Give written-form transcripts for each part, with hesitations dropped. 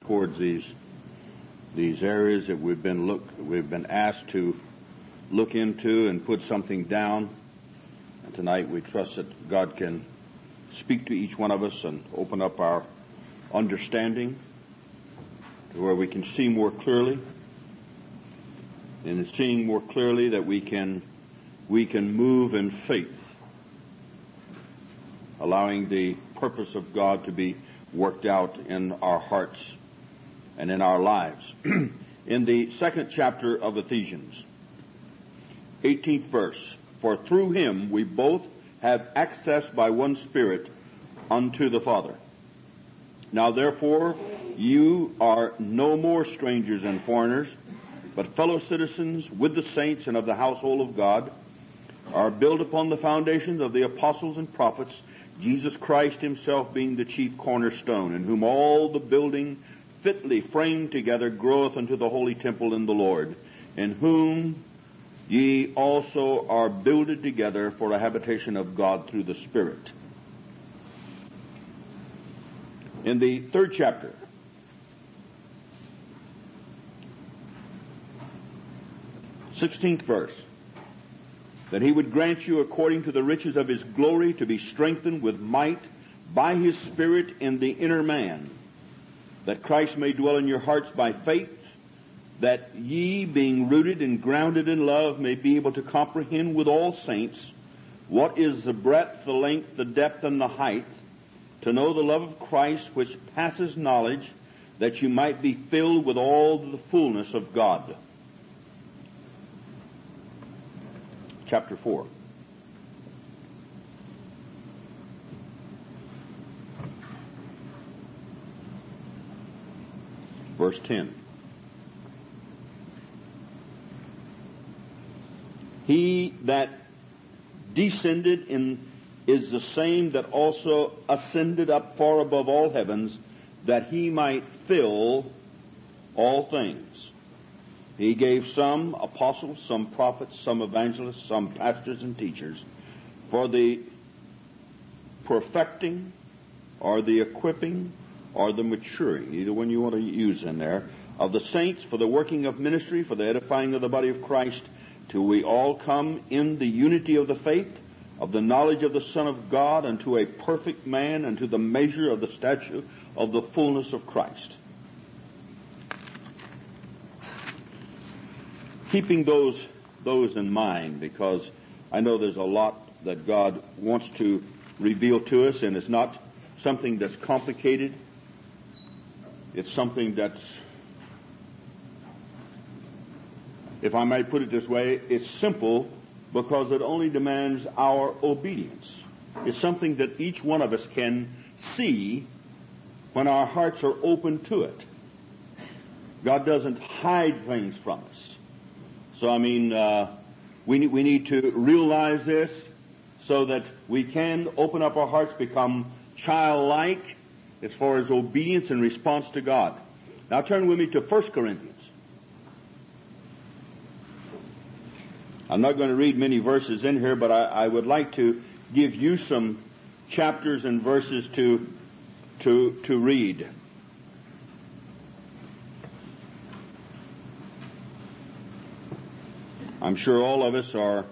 towards these areas that we've been asked to look into and put something down. And tonight we trust that God can speak to each one of us and open up our understanding to where we can see more clearly. And in seeing more clearly that we can move in faith, allowing the purpose of God to be worked out in our hearts and in our lives. In the second chapter of Ephesians, 18th verse, for through him we both have access by one Spirit unto the Father. Now therefore you are no more strangers and foreigners, but fellow citizens with the saints and of the household of God, are built upon the foundations of the apostles and prophets, Jesus Christ himself being the chief cornerstone, in whom all the building fitly framed together groweth unto the holy temple in the Lord, in whom ye also are builded together for a habitation of God through the Spirit. In the third chapter, 16th verse, that he would grant you according to the riches of his glory to be strengthened with might by his Spirit in the inner man, that Christ may dwell in your hearts by faith, that ye, being rooted and grounded in love, may be able to comprehend with all saints what is the breadth, the length, the depth, and the height, to know the love of Christ which passes knowledge, that you might be filled with all the fullness of God. Chapter 4. Verse 10. He that descended is the same that also ascended up far above all heavens, that he might fill all things. He gave some apostles, some prophets, some evangelists, some pastors and teachers for the perfecting or the equipping or the maturing, either one you want to use in there, of the saints, for the working of ministry, for the edifying of the body of Christ, till we all come in the unity of the faith, of the knowledge of the Son of God, unto a perfect man, unto the measure of the stature of the fullness of Christ. Keeping those in mind, because I know there's a lot that God wants to reveal to us, and it's not something that's complicated. It's something that's, if I might put it this way, it's simple because it only demands our obedience. It's something that each one of us can see when our hearts are open to it. God doesn't hide things from us. So, we need to realize this so that we can open up our hearts, become childlike as far as obedience and response to God. Now turn with me to 1 Corinthians. I'm not going to read many verses in here, but I would like to give you some chapters and verses to read. I'm sure all of us are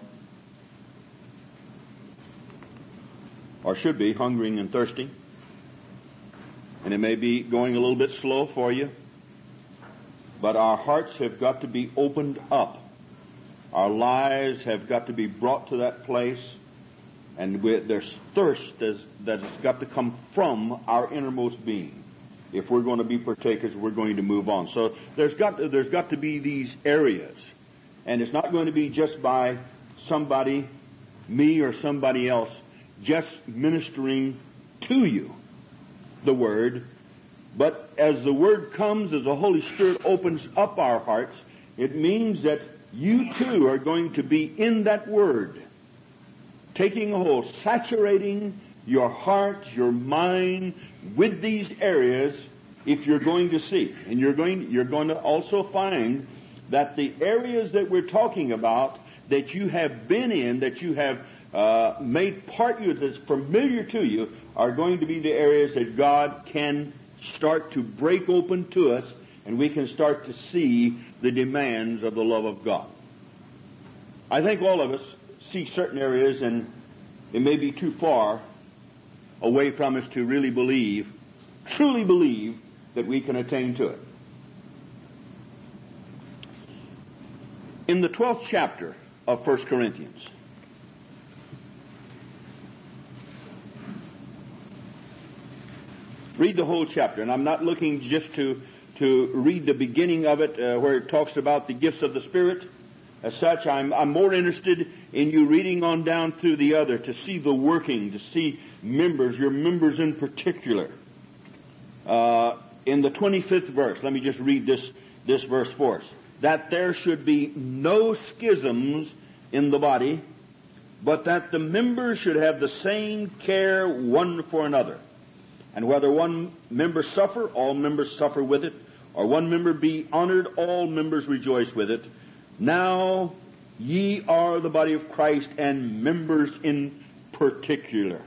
or should be hungering and thirsty. And it may be going a little bit slow for you. But our hearts have got to be opened up. Our lives have got to be brought to that place. And there's thirst that has got to come from our innermost being. If we're going to be partakers, we're going to move on. So there's got to be these areas. And it's not going to be just by somebody, me or somebody else, just ministering to you the Word. But as the Word comes, as the Holy Spirit opens up our hearts, it means that you too are going to be in that Word, taking a hold, saturating your heart, your mind with these areas if you're going to see. And you're going to also find that the areas that we're talking about, that you have been in, that you have made part of you, that's familiar to you, are going to be the areas that God can start to break open to us, and we can start to see the demands of the love of God. I think all of us see certain areas, and it may be too far away from us to really believe, truly believe, that we can attain to it. In the 12th chapter of 1 Corinthians, read the whole chapter, and I'm not looking just to read the beginning of it where it talks about the gifts of the Spirit. As such, I'm more interested in you reading on down through the other to see the working, to see members, your members in particular. In the 25th verse, let me just read this verse for us. That there should be no schisms in the body, but that the members should have the same care one for another. And whether one member suffer, all members suffer with it, or one member be honored, all members rejoice with it. Now ye are the body of Christ, and members in particular.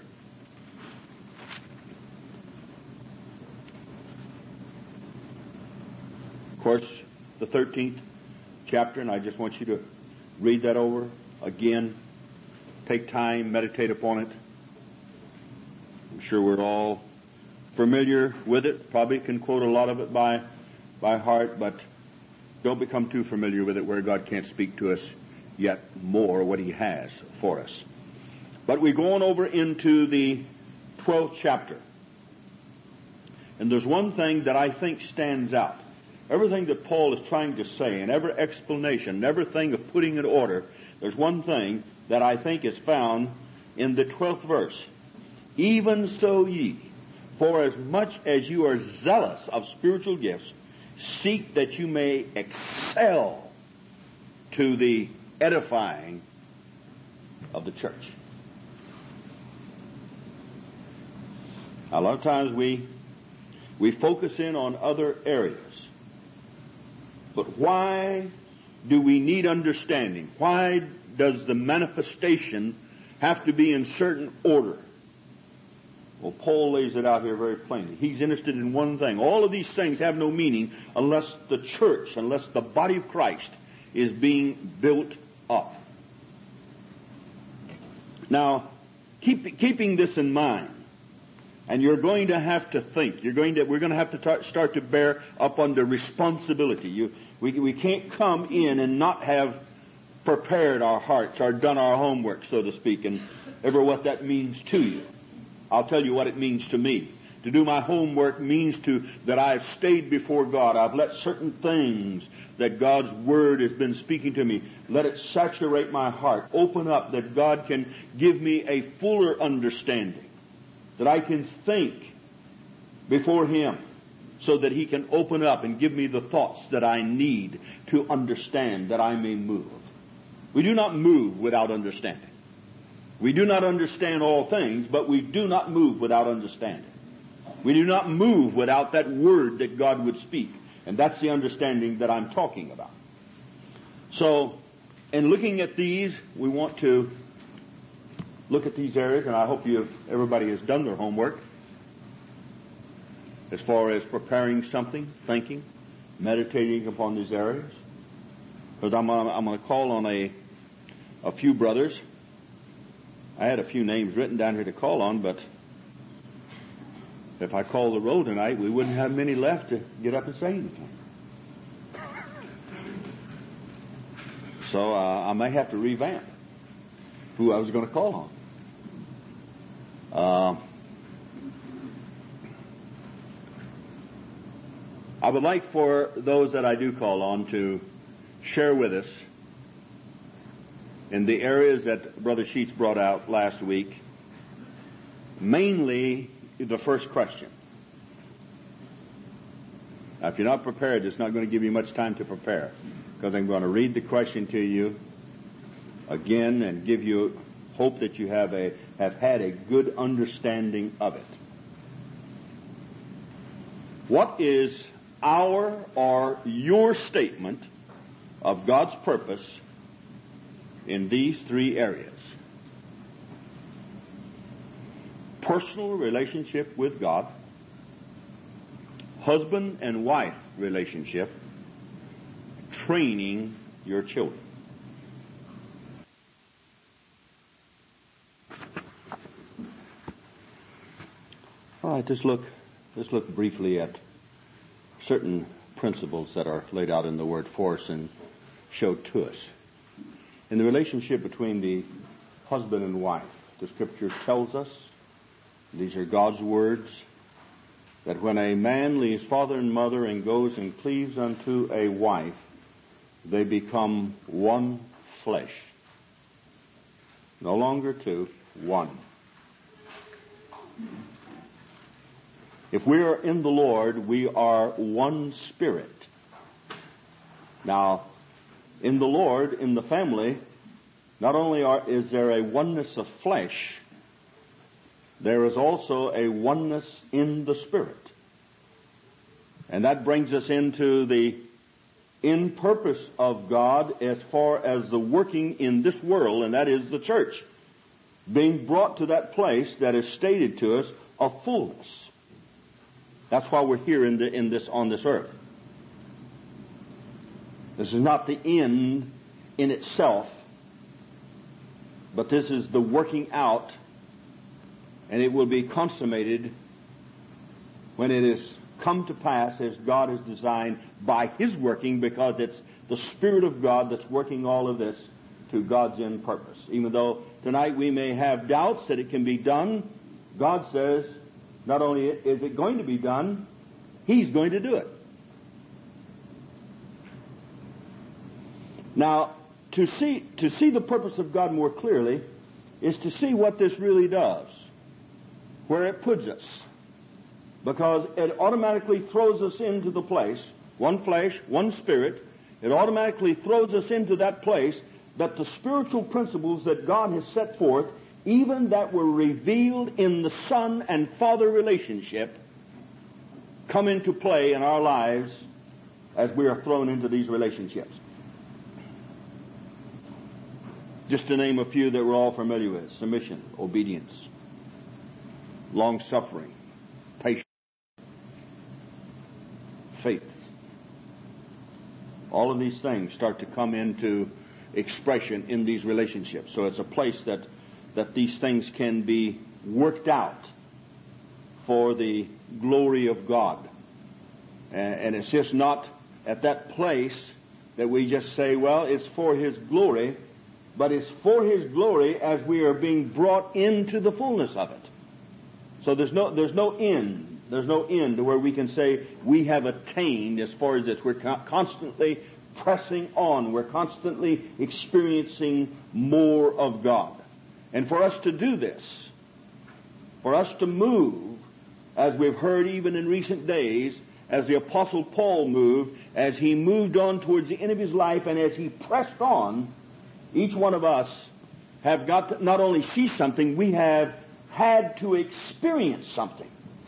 Of course, the 13th chapter, and I just want you to read that over again. Take time, meditate upon it. I'm sure we're all familiar with it. Probably can quote a lot of it by heart, but don't become too familiar with it where God can't speak to us yet more what He has for us. But we're going over into the 12th chapter. And there's one thing that I think stands out. Everything that Paul is trying to say, and every explanation, and everything of putting in order, there's one thing that I think is found in the 12th verse. Even so ye, for as much as you are zealous of spiritual gifts, seek that you may excel to the edifying of the church. A lot of times we focus in on other areas. But why do we need understanding? Why does the manifestation have to be in certain order? Well, Paul lays it out here very plainly. He's interested in one thing. All of these things have no meaning unless the church, unless the body of Christ is being built up. Now, keeping this in mind, and you're going to have to think. We're going to have to start to bear up under responsibility. We can't come in and not have prepared our hearts or done our homework, so to speak, and ever what that means to you. I'll tell you what it means to me. To do my homework means that I've stayed before God. I've let certain things that God's Word has been speaking to me, let it saturate my heart, open up that God can give me a fuller understanding, that I can think before Him so that He can open up and give me the thoughts that I need to understand, that I may move. We do not move without understanding. We do not understand all things, but we do not move without understanding. We do not move without that word that God would speak. And that's the understanding that I'm talking about. So, in looking at these, we want to look at these areas, and I hope everybody has done their homework as far as preparing something, thinking, meditating upon these areas. Because I'm going to call on a few brothers. I had a few names written down here to call on, but if I call the roll tonight, we wouldn't have many left to get up and say anything. So I may have to revamp who I was going to call on. I would like for those that I do call on to share with us in the areas that Brother Sheets brought out last week, mainly the first question. Now, if you're not prepared, it's not going to give you much time to prepare, because I'm going to read the question to you again and give you hope that you have had a good understanding of it. What is our or your statement of God's purpose in these three areas? Personal relationship with God, husband and wife relationship, training your children. All right, let's look briefly at certain principles that are laid out in the Word for us and showed to us. In the relationship between the husband and wife, the Scripture tells us, these are God's words, that when a man leaves father and mother and goes and cleaves unto a wife, they become one flesh. No longer two, one. If we are in the Lord, we are one spirit. Now, in the Lord, in the family, not only is there a oneness of flesh, there is also a oneness in the Spirit. And that brings us into the end purpose of God as far as the working in this world, and that is the church, being brought to that place that is stated to us of fullness. That's why we're here on this earth. This is not the end in itself, but this is the working out, and it will be consummated when it is come to pass as God has designed by His working, because it's the Spirit of God that's working all of this to God's end purpose. Even though tonight we may have doubts that it can be done, God says not only is it going to be done, He's going to do it. Now, to see the purpose of God more clearly is to see what this really does, where it puts us. Because it automatically throws us into the place, one flesh, one spirit, it automatically throws us into that place that the spiritual principles that God has set forth, even that were revealed in the Son and Father relationship, come into play in our lives as we are thrown into these relationships. Just to name a few that we're all familiar with: submission, obedience, long-suffering, patience, faith. All of these things start to come into expression in these relationships. So it's a place that these things can be worked out for the glory of God. And it's just not at that place that we just say, well, it's for His glory, but it's for His glory as we are being brought into the fullness of it. So there's no end. There's no end to where we can say we have attained as far as this. We're constantly pressing on. We're constantly experiencing more of God. And for us to do this, for us to move, as we've heard even in recent days, as the Apostle Paul moved, as he moved on towards the end of his life, and as he pressed on, each one of us have got to not only see something, we have had to experience something.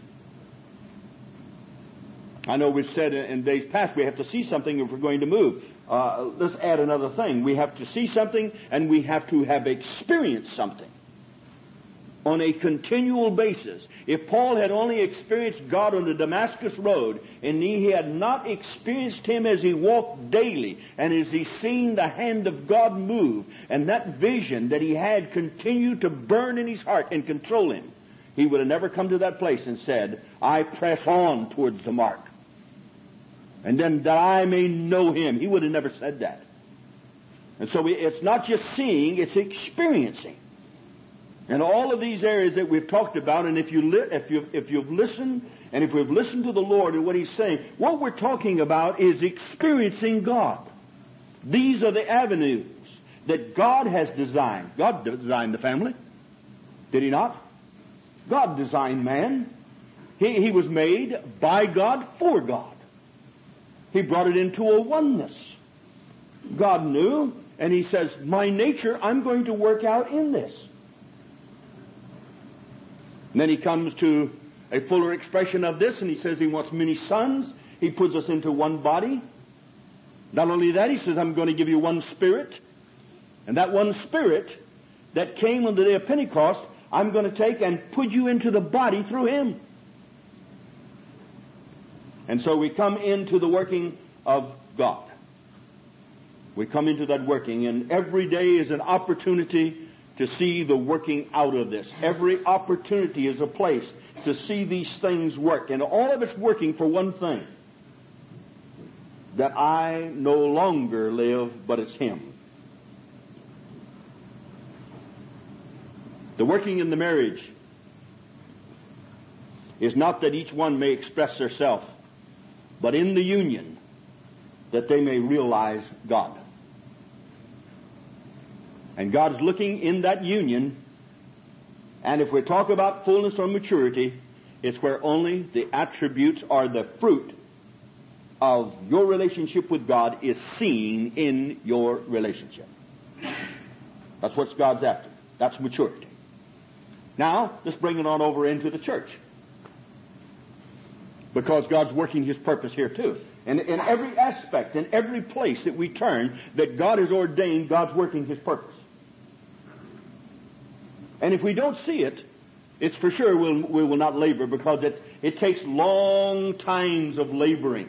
I know we've said in days past we have to see something if we're going to move. Let's add another thing. We have to see something, and we have to have experienced something on a continual basis. If Paul had only experienced God on the Damascus Road, and he had not experienced Him as he walked daily, and as he seen the hand of God move, and that vision that he had continued to burn in his heart and control him, he would have never come to that place and said, I press on towards the mark, and then that I may know Him. He would have never said that. And so it's not just seeing, it's experiencing. And all of these areas that we've talked about, and if you've listened, and if we've listened to the Lord and what He's saying, what we're talking about is experiencing God. These are the avenues that God has designed. God designed the family. Did He not? God designed man. He was made by God for God. He brought it into a oneness. God knew, and He says, my nature I'm going to work out in this. And then He comes to a fuller expression of this, and He says He wants many sons. He puts us into one body. Not only that, He says, I'm going to give you one Spirit. And that one Spirit that came on the day of Pentecost, I'm going to take and put you into the body through Him. And so we come into the working of God. We come into that working, and every day is an opportunity to see the working out of this. Every opportunity is a place to see these things work. And all of it's working for one thing. That I no longer live, but it's Him. The working in the marriage is not that each one may express theirself, but in the union that they may realize God. And God's looking in that union, and if we talk about fullness or maturity, it's where only the attributes or the fruit of your relationship with God is seen in your relationship. That's what God's after. That's maturity. Now, let's bring it on over into the church. Because God's working His purpose here too. And in every aspect, in every place that we turn, that God has ordained, God's working His purpose. And if we don't see it, it's for sure we will not labor, because it takes long times of laboring.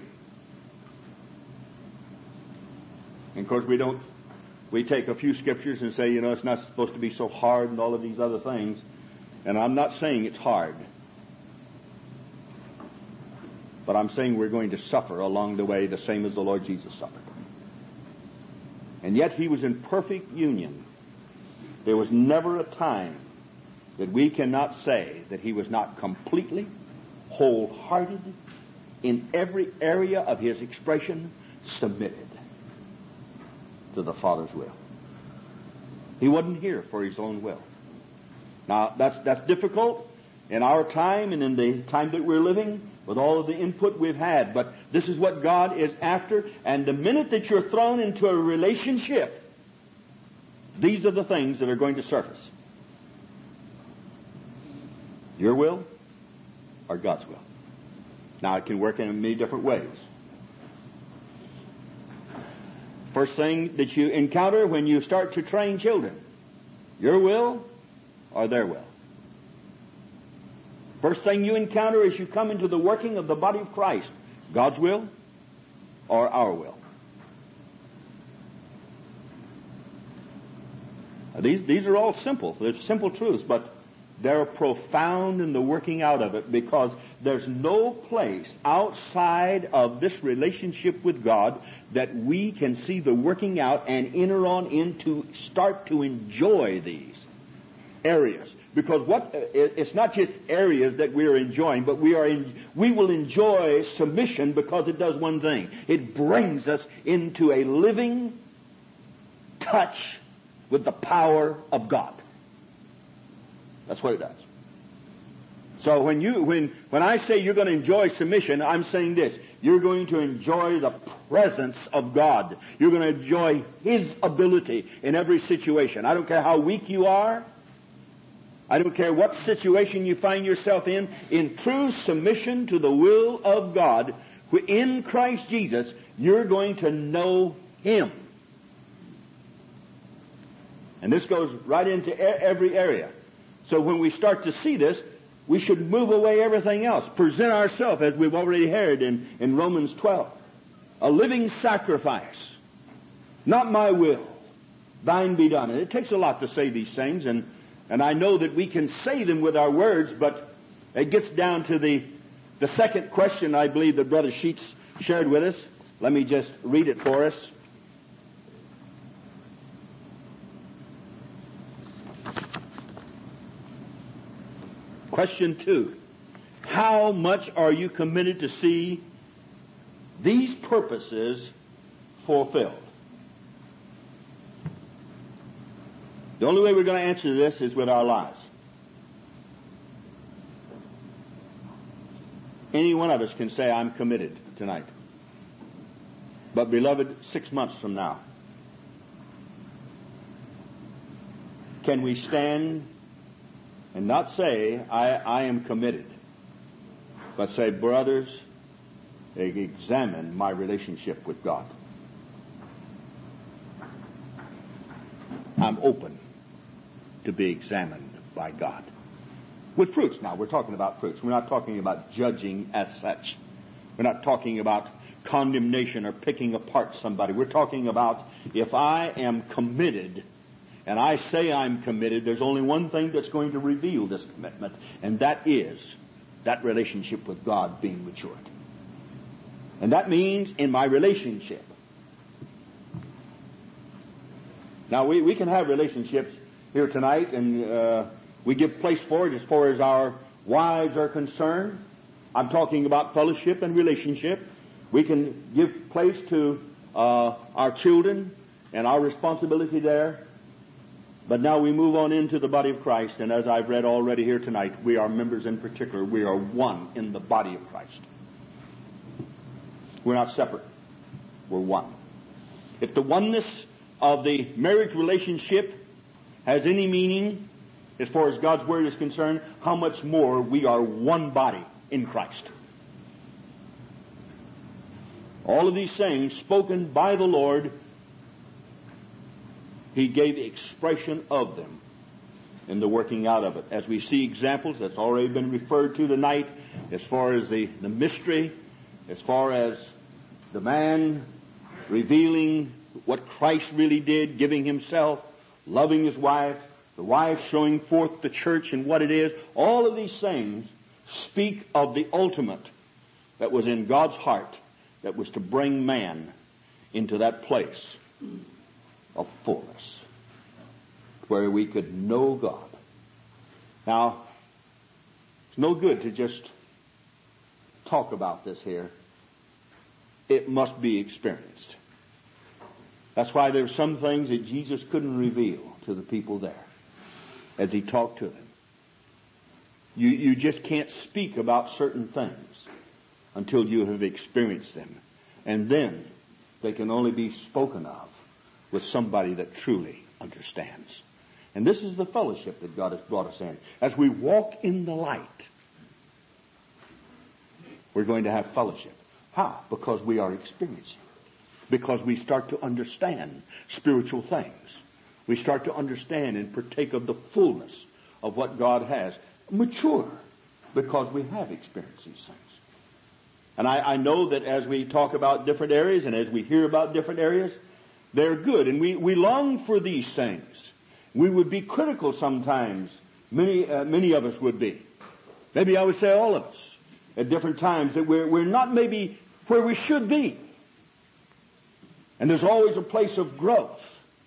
And of course we take a few scriptures and say, it's not supposed to be so hard and all of these other things. And I'm not saying it's hard. But I'm saying we're going to suffer along the way the same as the Lord Jesus suffered. And yet He was in perfect union. There was never a time that we cannot say that He was not completely, wholehearted, in every area of His expression, submitted to the Father's will. He wasn't here for His own will. Now, that's difficult in our time and in the time that we're living with all of the input we've had. But this is what God is after. And the minute that you're thrown into a relationship, these are the things that are going to surface. Your will or God's will. Now, it can work in many different ways. First thing that you encounter when you start to train children, your will or their will. First thing you encounter as you come into the working of the body of Christ, God's will or our will. These are all simple. They're simple truths, but they're profound in the working out of it, because there's no place outside of this relationship with God that we can see the working out and enter on into, start to enjoy these areas. Because it's not just areas that we are enjoying, but we will enjoy submission because it does one thing. It brings us into a living touch with the power of God. That's what it does. So when I say you're going to enjoy submission, I'm saying this. You're going to enjoy the presence of God. You're going to enjoy His ability in every situation. I don't care how weak you are. I don't care what situation you find yourself in true submission to the will of God, in Christ Jesus, you're going to know Him. And this goes right into every area. So when we start to see this, we should move away everything else. Present ourselves, as we've already heard in Romans 12, a living sacrifice. Not my will, thine be done. And it takes a lot to say these things, and I know that we can say them with our words, but it gets down to the second question I believe that Brother Sheets shared with us. Let me just read it for us. Question 2. How much are you committed to see these purposes fulfilled? The only way we're going to answer this is with our lives. Any one of us can say, I'm committed tonight. But beloved, 6 months from now, can we stand and not say, I am committed, but say, brothers, examine my relationship with God. I'm open to be examined by God. With fruits now. We're talking about fruits. We're not talking about judging as such. We're not talking about condemnation or picking apart somebody. We're talking about if I am committed, and I say I'm committed, there's only one thing that's going to reveal this commitment, and that is that relationship with God being matured. And that means in my relationship. Now, we can have relationships here tonight, and we give place for it as far as our wives are concerned. I'm talking about fellowship and relationship. We can give place to our children and our responsibility there. But now we move on into the body of Christ, and as I've read already here tonight, we are members in particular. We are one in the body of Christ. We're not separate. We're one. If the oneness of the marriage relationship has any meaning as far as God's Word is concerned, how much more we are one body in Christ. All of these things spoken by the Lord, He gave expression of them in the working out of it. As we see examples, that's already been referred to tonight, as far as the mystery, as far as the man revealing what Christ really did, giving himself, loving his wife, the wife showing forth the church and what it is. All of these things speak of the ultimate that was in God's heart, that was to bring man into that place of fullness, where we could know God. Now, it's no good to just talk about this here. It must be experienced. That's why there's some things that Jesus couldn't reveal to the people there as He talked to them. You just can't speak about certain things until you have experienced them. And then they can only be spoken of with somebody that truly understands. And this is the fellowship that God has brought us in. As we walk in the light, we're going to have fellowship. How? Because we are experiencing. Because we start to understand spiritual things. We start to understand and partake of the fullness of what God has. Mature, because we have experienced these things. And I know that as we talk about different areas and as we hear about different areas, they're good. And we long for these things. We would be critical sometimes. Many of us would be. Maybe I would say all of us at different times that we're not maybe where we should be. And there's always a place of growth.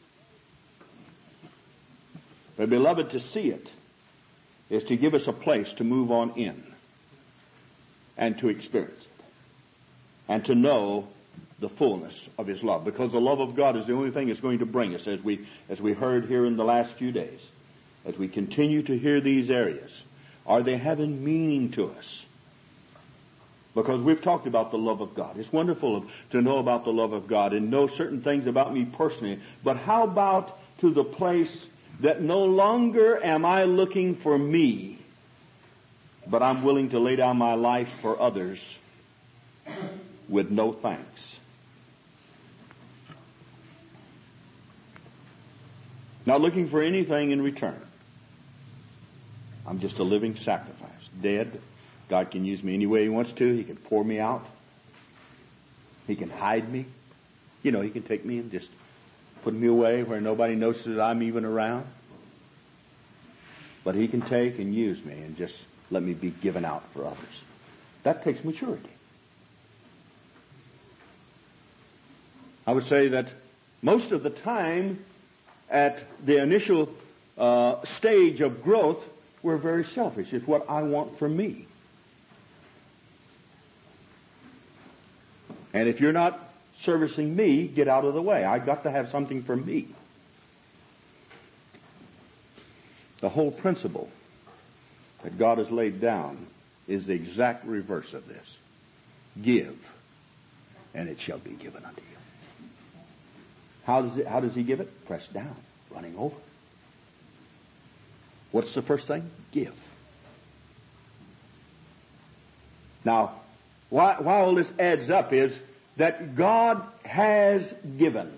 But beloved, to see it is to give us a place to move on in and to experience it and to know the fullness of His love, because the love of God is the only thing that's going to bring us, as we heard here in the last few days, as we continue to hear these areas. Are they having meaning to us? Because we've talked about the love of God. It's wonderful to know about the love of God and know certain things about me personally. But how about to the place that no longer am I looking for me, but I'm willing to lay down my life for others with no thanks? Not looking for anything in return. I'm just a living sacrifice, dead. God can use me any way He wants to. He can pour me out. He can hide me. He can take me and just put me away where nobody notices I'm even around. But He can take and use me and just let me be given out for others. That takes maturity. I would say that most of the time at the initial stage of growth, we're very selfish. It's what I want for me. And if you're not servicing me, get out of the way. I've got to have something for me. The whole principle that God has laid down is the exact reverse of this. Give, and it shall be given unto you. How does He give it? Pressed down, running over. What's the first thing? Give. Now, why all this adds up is that God has given.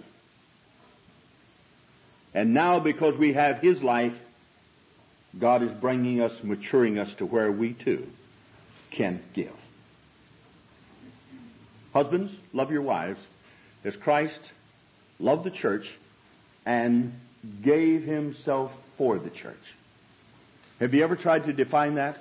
And now, because we have His life, God is bringing us, maturing us to where we too can give. Husbands, love your wives as Christ loved the church and gave himself for the church. Have you ever tried to define that?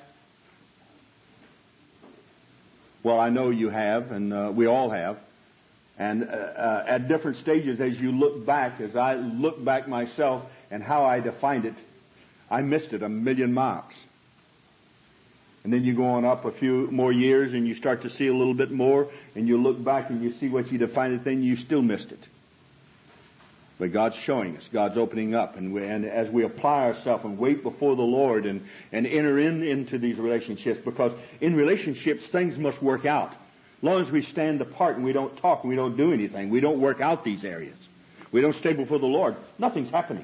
Well, I know you have, and we all have. And at different stages, as you look back, as I look back myself and how I defined it, I missed it a million miles. And then you go on up a few more years and you start to see a little bit more, and you look back and you see what you defined it, then you still missed it. But God's showing us, God's opening up, and as we apply ourselves and wait before the Lord and enter into these relationships, because in relationships things must work out. As long as we stand apart and we don't talk and we don't do anything, we don't work out these areas, we don't stay before the Lord, nothing's happening.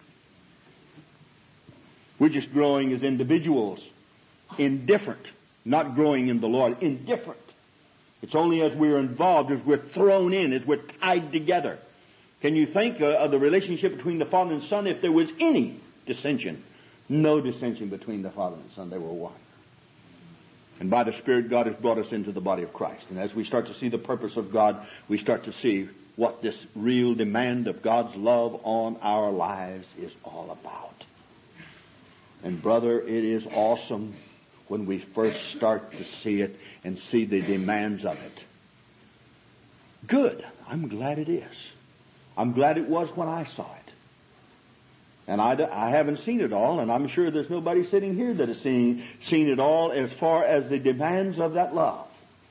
We're just growing as individuals, indifferent, not growing in the Lord, indifferent. It's only as we're involved, as we're thrown in, as we're tied together. Can you think of the relationship between the Father and Son if there was any dissension? No dissension between the Father and the Son. They were one. And by the Spirit, God has brought us into the body of Christ. And as we start to see the purpose of God, we start to see what this real demand of God's love on our lives is all about. And brother, it is awesome when we first start to see it and see the demands of it. Good. I'm glad it is. I'm glad it was when I saw it. And I haven't seen it all, and I'm sure there's nobody sitting here that has seen it all as far as the demands of that love.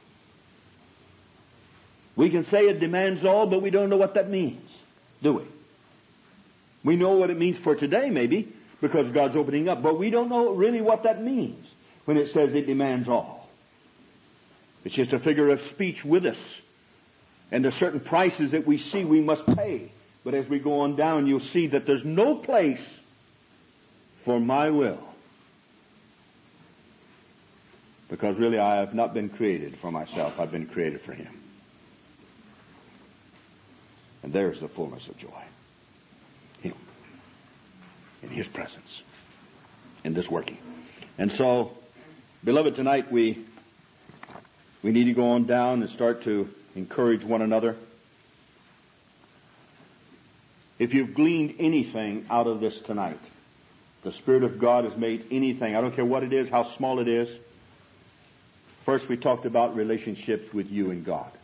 We can say it demands all, but we don't know what that means, do we? We know what it means for today, maybe, because God's opening up, but we don't know really what that means when it says it demands all. It's just a figure of speech with us. And there's certain prices that we see we must pay. But as we go on down, you'll see that there's no place for my will. Because really I have not been created for myself. I've been created for Him. And there's the fullness of joy. Him. In His presence. In this working. And so, beloved, tonight we need to go on down and start to encourage one another. If you've gleaned anything out of this tonight, the Spirit of God has made anything, I don't care what it is, how small it is. First we talked about relationships with you and God.